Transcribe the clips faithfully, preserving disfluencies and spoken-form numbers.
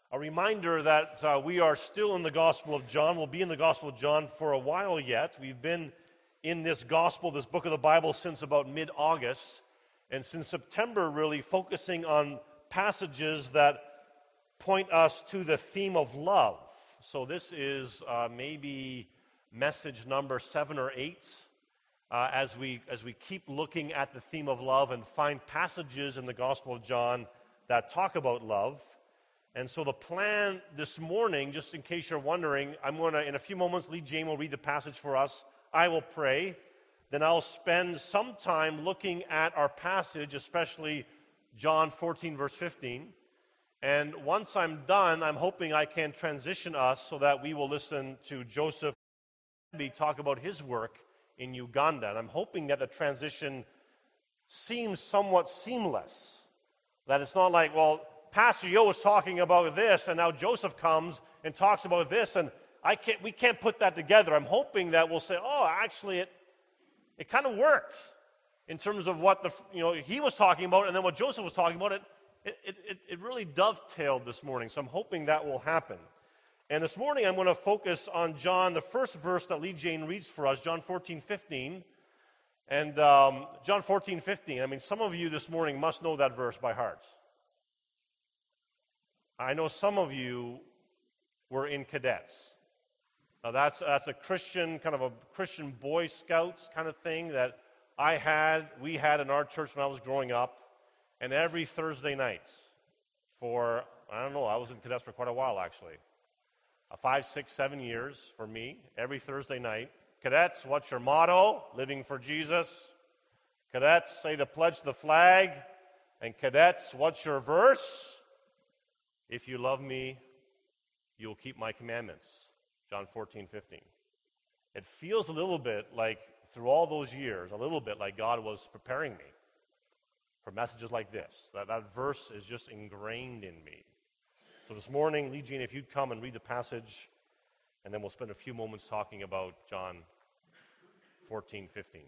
A reminder that uh, we are still in the Gospel of John. We'll be in the Gospel of John for a while yet. We've been in this Gospel, this book of the Bible, since about mid-August, and since September, really focusing on passages that point us to the theme of love. So this is uh, maybe message number seven or eight uh, as we as we keep looking at the theme of love and find passages in the Gospel of John that talk about love. And so the plan this morning, just in case you're wondering, I'm going to, in a few moments, Lee Jane will read the passage for us. I will pray. Then I'll spend some time looking at our passage, especially John fourteen, verse fifteen. And once I'm done, I'm hoping I can transition us so that we will listen to Joseph talk about his work in Uganda. And I'm hoping that the transition seems somewhat seamless. That it's not like, well, Pastor Yo was talking about this, and now Joseph comes and talks about this, and I can't. We can't put that together. I'm hoping that we'll say, "Oh, actually, it it kind of worked in terms of what the you know he was talking about, and then what Joseph was talking about. It it it, it really dovetailed this morning. So I'm hoping that will happen. And this morning, I'm going to focus on John, the first verse that Lee Jane reads for us, John fourteen fifteen, and um, John fourteen fifteen. I mean, some of you this morning must know that verse by heart. I know some of you were in cadets. Now that's that's a Christian, kind of a Christian Boy Scouts kind of thing that I had, we had in our church when I was growing up. And every Thursday night for, I don't know, I was in cadets for quite a while actually. Uh, five, six, seven years for me, every Thursday night. Cadets, what's your motto? Living for Jesus. Cadets, say to pledge the flag. And cadets, what's your verse? If you love me, you'll keep my commandments. John fourteen fifteen. It feels a little bit like, through all those years, a little bit like God was preparing me for messages like this. That, that verse is just ingrained in me. So this morning, Lee Jean, if you'd come and read the passage, and then we'll spend a few moments talking about John fourteen fifteen.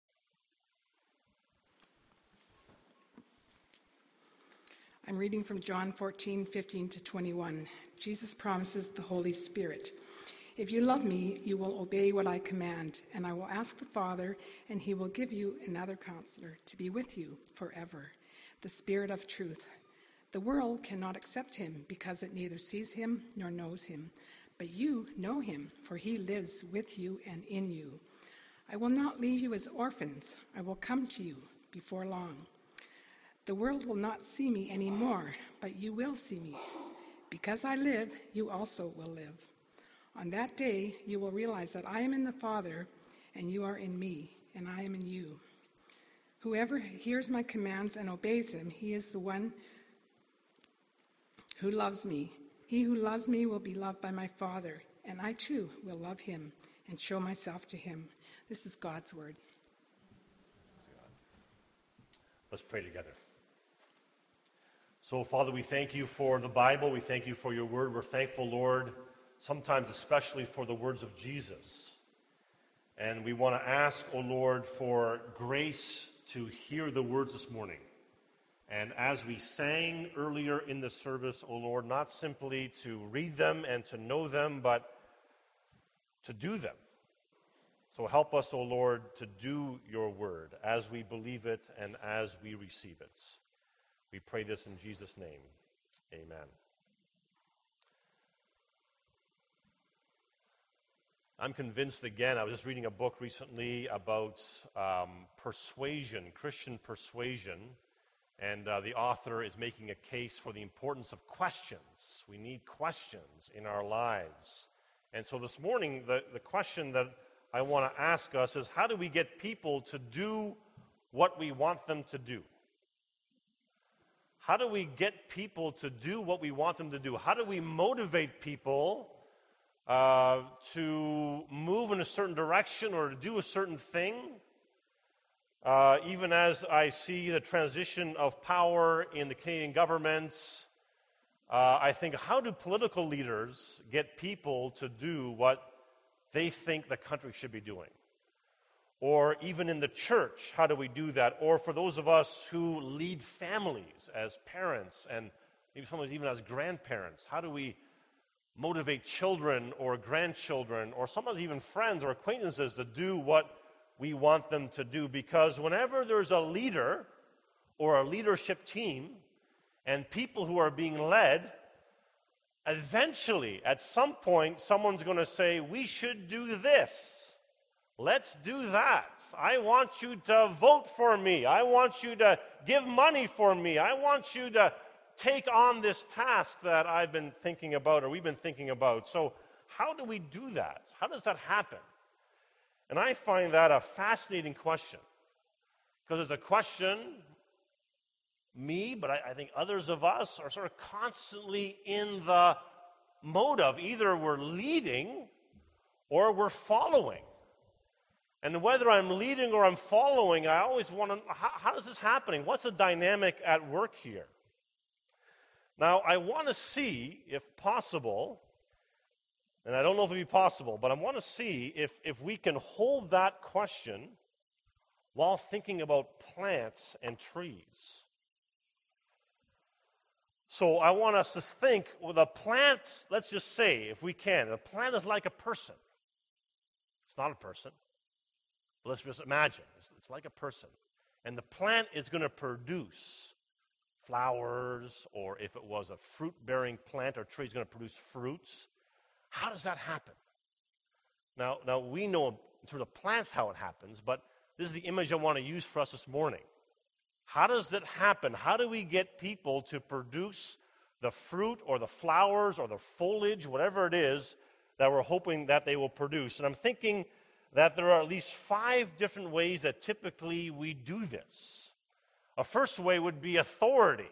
I'm reading from John fourteen, fifteen to twenty-one. Jesus promises the Holy Spirit. If you love me, you will obey what I command, and I will ask the Father, and he will give you another counselor to be with you forever, the Spirit of truth. The world cannot accept him because it neither sees him nor knows him. But you know him, for he lives with you and in you. I will not leave you as orphans. I will come to you before long. The world will not see me anymore, but you will see me. Because I live, you also will live. On that day, you will realize that I am in the Father, and you are in me, and I am in you. Whoever hears my commands and obeys them, he is the one who loves me. He who loves me will be loved by my Father, and I too will love him and show myself to him. This is God's word. Let's pray together. So, Father, we thank you for the Bible. We thank you for your word. We're thankful, Lord, sometimes especially for the words of Jesus. And we want to ask, O Lord, for grace to hear the words this morning. And as we sang earlier in the service, O Lord, not simply to read them and to know them, but to do them. So help us, O Lord, to do your word as we believe it and as we receive it. We pray this in Jesus' name. Amen. I'm convinced, again, I was just reading a book recently about um, persuasion, Christian persuasion, and uh, the author is making a case for the importance of questions. We need questions in our lives. And so this morning, the, the question that I want to ask us is, how do we get people to do what we want them to do? How do we get people to do what we want them to do? How do we motivate people uh, to move in a certain direction or to do a certain thing? Uh, even as I see the transition of power in the Canadian government, uh, I think, how do political leaders get people to do what they think the country should be doing? Or even in the church, how do we do that? Or for those of us who lead families as parents and maybe sometimes even as grandparents. How do we motivate children or grandchildren or sometimes even friends or acquaintances to do what we want them to do? Because whenever there's a leader or a leadership team and people who are being led, eventually, at some point, someone's going to say, we should do this. Let's do that. I want you to vote for me. I want you to give money for me. I want you to take on this task that I've been thinking about or we've been thinking about. So how do we do that? How does that happen? And I find that a fascinating question, because it's a question me, but I, I think others of us are sort of constantly in the mode of either we're leading or we're following. And whether I'm leading or I'm following, I always want to, how, how is this happening? What's the dynamic at work here? Now, I want to see, if possible, and I don't know if it'll be possible, but I want to see if, if we can hold that question while thinking about plants and trees. So I want us to think, well, the plant, let's just say, if we can, the plant is like a person. It's not a person. But let's just imagine. It's, it's like a person. And the plant is going to produce flowers, or if it was a fruit-bearing plant or tree, it's going to produce fruits. How does that happen? Now, now we know in terms of plants how it happens, but this is the image I want to use for us this morning. How does it happen? How do we get people to produce the fruit or the flowers or the foliage, whatever it is, that we're hoping that they will produce? And I'm thinking that there are at least five different ways that typically we do this. A first way would be authority.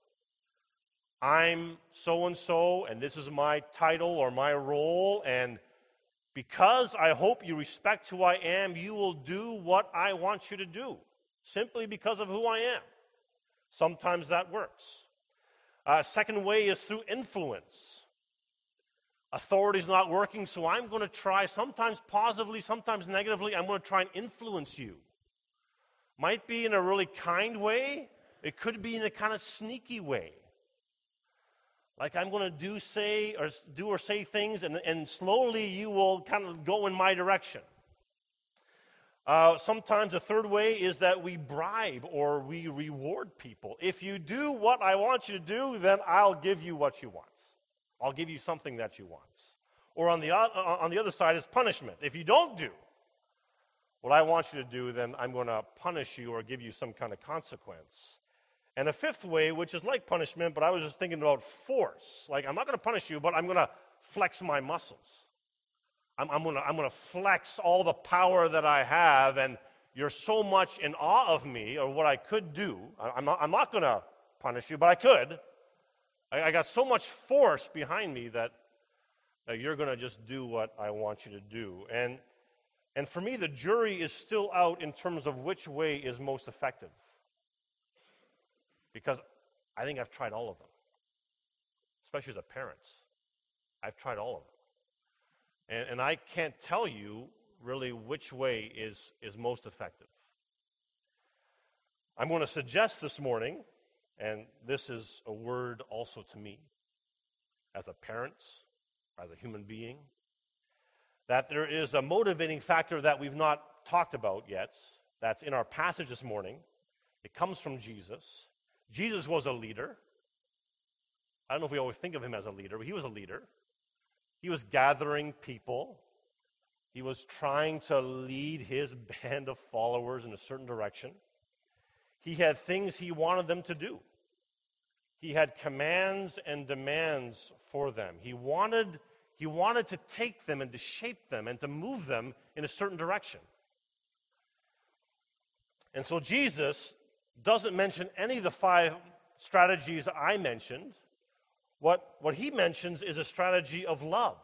I'm so-and-so, and this is my title or my role, and because I hope you respect who I am, you will do what I want you to do, simply because of who I am. Sometimes that works. Uh, second way is through influence. Authority is not working, so I'm going to try, sometimes positively, sometimes negatively, I'm going to try and influence you. Might be in a really kind way. It could be in a kind of sneaky way. Like I'm going to do say or do or say things, and, and slowly you will kind of go in my direction. Uh, sometimes the third way is that we bribe or we reward people. If you do what I want you to do, then I'll give you what you want. I'll give you something that you want. Or on the, uh, on the other side is punishment. If you don't do what I want you to do, then I'm going to punish you or give you some kind of consequence. And a fifth way, which is like punishment, but I was just thinking about force. Like, I'm not going to punish you, but I'm going to flex my muscles. I'm, I'm going to I'm going to flex all the power that I have, and you're so much in awe of me or what I could do. I, I'm not, I'm not going to punish you, but I could. I, I got so much force behind me that, that you're going to just do what I want you to do. And And for me, the jury is still out in terms of which way is most effective. Because I think I've tried all of them, especially as a parent. I've tried all of them. And, and I can't tell you really which way is, is most effective. I'm going to suggest this morning, and this is a word also to me, as a parent, as a human being, that there is a motivating factor that we've not talked about yet, that's in our passage this morning. It comes from Jesus. Jesus was a leader. I don't know if we always think of him as a leader, but he was a leader. He was gathering people. He was trying to lead his band of followers in a certain direction. He had things he wanted them to do. He had commands and demands for them. He wanted He wanted to take them and to shape them and to move them in a certain direction. And so Jesus doesn't mention any of the five strategies I mentioned. What, what he mentions is a strategy of love.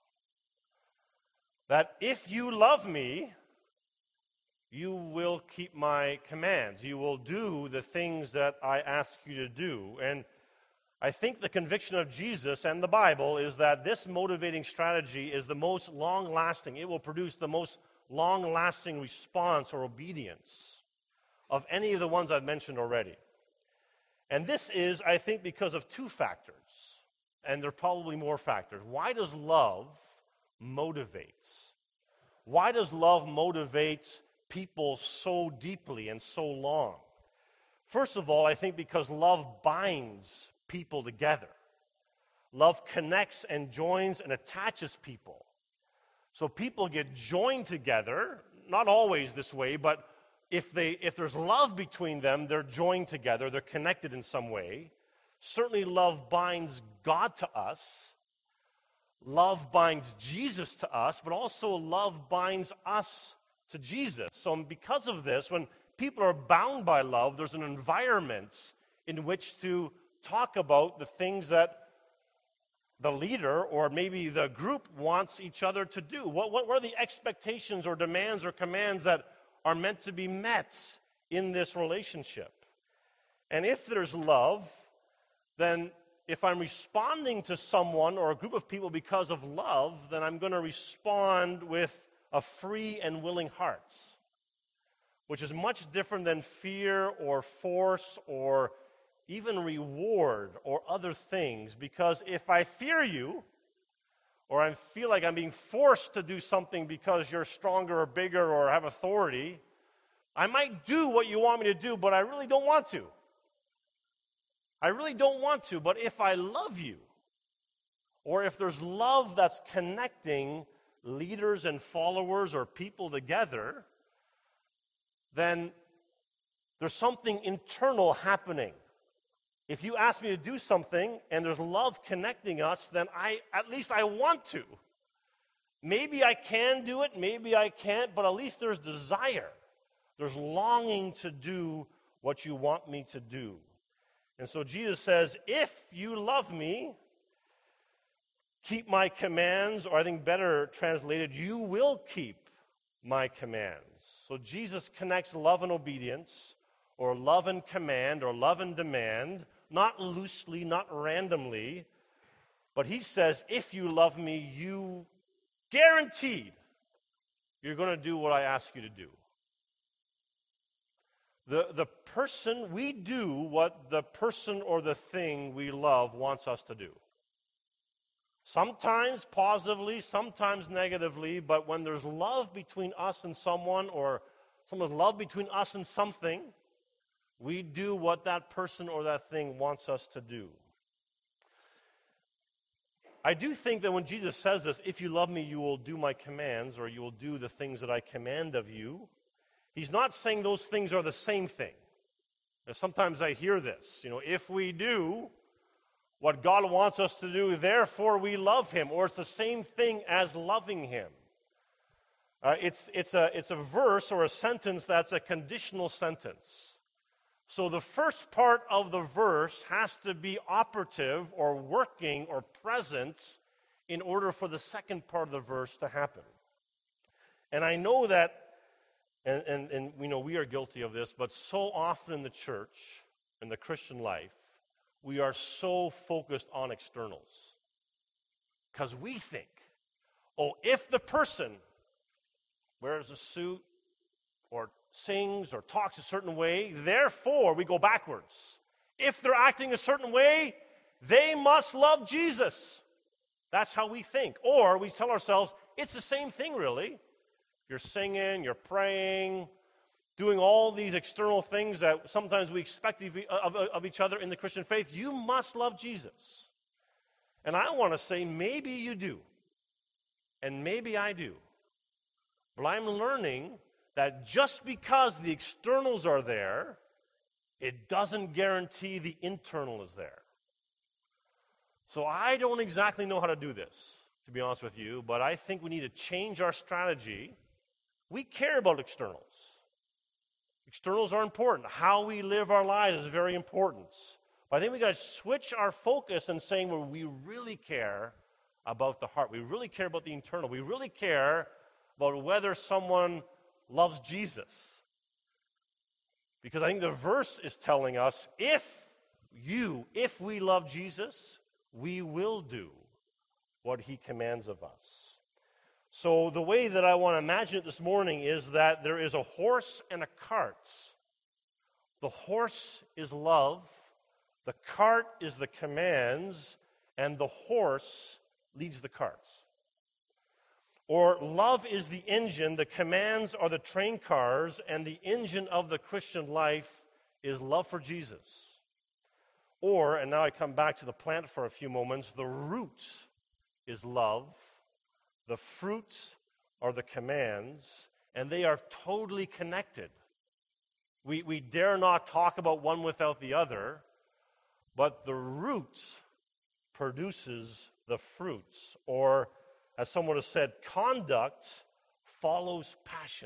That if you love me, you will keep my commands. You will do the things that I ask you to do. And I think the conviction of Jesus and the Bible is that this motivating strategy is the most long-lasting. It will produce the most long-lasting response or obedience of any of the ones I've mentioned already. And this is, I think, because of two factors, and there are probably more factors. Why does love motivate? Why does love motivate people so deeply and so long? First of all, I think because love binds people together. Love connects and joins and attaches people. So people get joined together, not always this way, but if they if there's love between them, they're joined together, they're connected in some way. Certainly love binds God to us. Love binds Jesus to us, but also love binds us to Jesus. So because of this, when people are bound by love, there's an environment in which to talk about the things that the leader or maybe the group wants each other to do. What, what, what are the expectations or demands or commands that are meant to be met in this relationship? And if there's love, then if I'm responding to someone or a group of people because of love, then I'm going to respond with a free and willing heart, which is much different than fear or force or even reward or other things. Because if I fear you, or I feel like I'm being forced to do something because you're stronger or bigger or have authority, I might do what you want me to do, but I really don't want to. I really don't want to, but if I love you, or if there's love that's connecting leaders and followers or people together, then there's something internal happening. If you ask me to do something and there's love connecting us, then I at least I want to. Maybe I can do it, maybe I can't, but at least there's desire. There's longing to do what you want me to do. And so Jesus says, if you love me, keep my commands, or I think better translated, you will keep my commands. So Jesus connects love and obedience, or love and command, or love and demand, not loosely, not randomly, but he says, if you love me, you guaranteed you're going to do what I ask you to do. The, the person, we do what the person or the thing we love wants us to do. Sometimes positively, sometimes negatively, but when there's love between us and someone, or someone's love between us and something, we do what that person or that thing wants us to do. I do think that when Jesus says this, if you love me, you will do my commands, or you will do the things that I command of you, he's not saying those things are the same thing. Now, sometimes I hear this, you know, if we do what God wants us to do, therefore we love him, or it's the same thing as loving him. Uh, it's, it's, a, it's a verse or a sentence that's a conditional sentence. So the first part of the verse has to be operative or working or present in order for the second part of the verse to happen. And I know that, and, and, and we know we are guilty of this, but so often in the church, in the Christian life, we are so focused on externals. Because we think, oh, if the person wears a suit or sings or talks a certain way, therefore we go backwards. If they're acting a certain way, they must love Jesus. That's how we think. Or we tell ourselves, it's the same thing really. You're singing, you're praying, doing all these external things that sometimes we expect of, of, of each other in the Christian faith. You must love Jesus. And I want to say, maybe you do. And maybe I do. But I'm learning that just because the externals are there, it doesn't guarantee the internal is there. So I don't exactly know how to do this, to be honest with you, but I think we need to change our strategy. We care about externals. Externals are important. How we live our lives is very important. But I think we got to switch our focus and saying, well, we really care about the heart. We really care about the internal. We really care about whether someone loves Jesus. Because I think the verse is telling us, if you, if we love Jesus, we will do what he commands of us. So the way that I want to imagine it this morning is that there is a horse and a cart. The horse is love. The cart is the commands, and the horse leads the carts. Or love is the engine, the commands are the train cars, and the engine of the Christian life is love for Jesus. Or, and now I come back to the plant for a few moments, the root is love, the fruits are the commands, and they are totally connected. We, we dare not talk about one without the other, but the root produces the fruits. Or, as someone has said, conduct follows passion.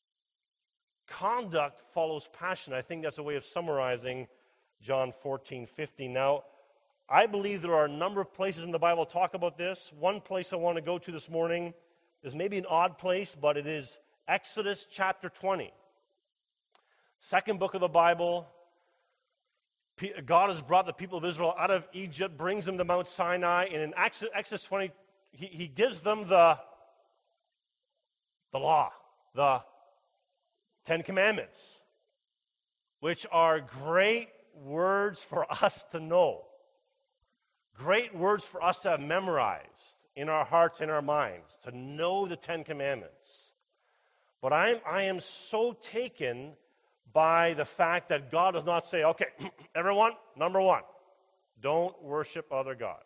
Conduct follows passion. I think that's a way of summarizing John fourteen fifteen. Now, I believe there are a number of places in the Bible that talk about this. One place I want to go to this morning is maybe an odd place, but it is Exodus chapter twenty. Second book of the Bible. God has brought the people of Israel out of Egypt, brings them to Mount Sinai, and in Exodus twenty, he, he gives them the, the law, the Ten Commandments, which are great words for us to know. Great words for us to have memorized in our hearts and our minds, to know the Ten Commandments. But I am, I am so taken by the fact that God does not say, okay, everyone, number one, don't worship other gods.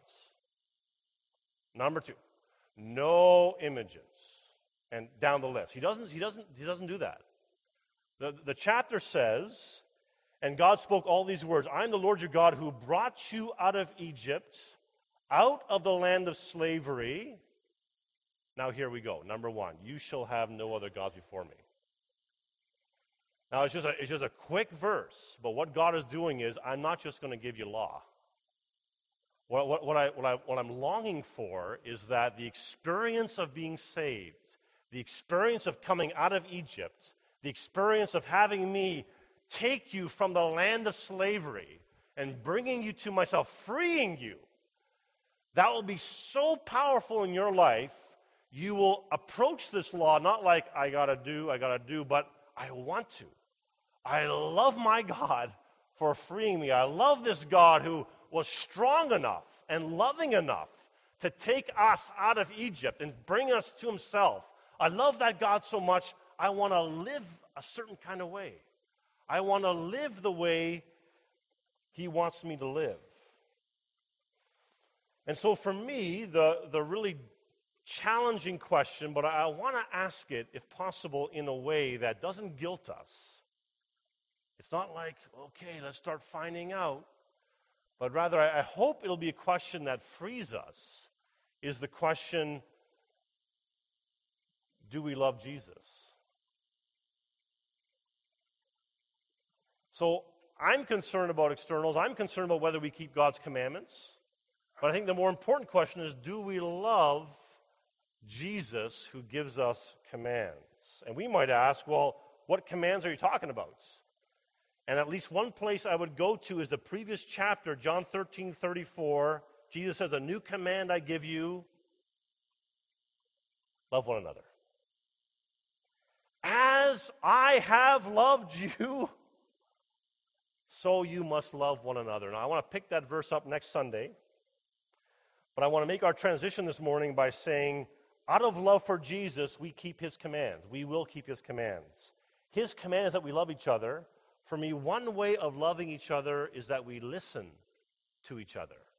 Number two, no images. And down the list. He doesn't, he doesn't, he doesn't do that. The, the chapter says, and God spoke all these words, I am the Lord your God who brought you out of Egypt, out of the land of slavery. Now here we go. Number one, you shall have no other gods before me. Now, it's just, a, it's just a quick verse, but what God is doing is, I'm not just going to give you law. What, what, what, I, what, I, what I'm longing for is that the experience of being saved, the experience of coming out of Egypt, the experience of having me take you from the land of slavery and bringing you to myself, freeing you, that will be so powerful in your life, you will approach this law not like, I got to do, I got to do, but I want to. I love my God for freeing me. I love this God who was strong enough and loving enough to take us out of Egypt and bring us to himself. I love that God so much, I want to live a certain kind of way. I want to live the way he wants me to live. And so for me, the, the really challenging question, but I want to ask it, if possible, in a way that doesn't guilt us. It's not like, okay, let's start finding out. But rather, I hope it'll be a question that frees us, is the question, do we love Jesus? So I'm concerned about externals. I'm concerned about whether we keep God's commandments. But I think the more important question is, do we love Jesus who gives us commands? And we might ask, well, what commands are you talking about? And at least one place I would go to is the previous chapter, John thirteen thirty-four. Jesus says, a new command I give you, love one another. As I have loved you, so you must love one another. Now, I want to pick that verse up next Sunday. But I want to make our transition this morning by saying, out of love for Jesus, we keep his commands. We will keep his commands. His command is that we love each other. For me, one way of loving each other is that we listen to each other.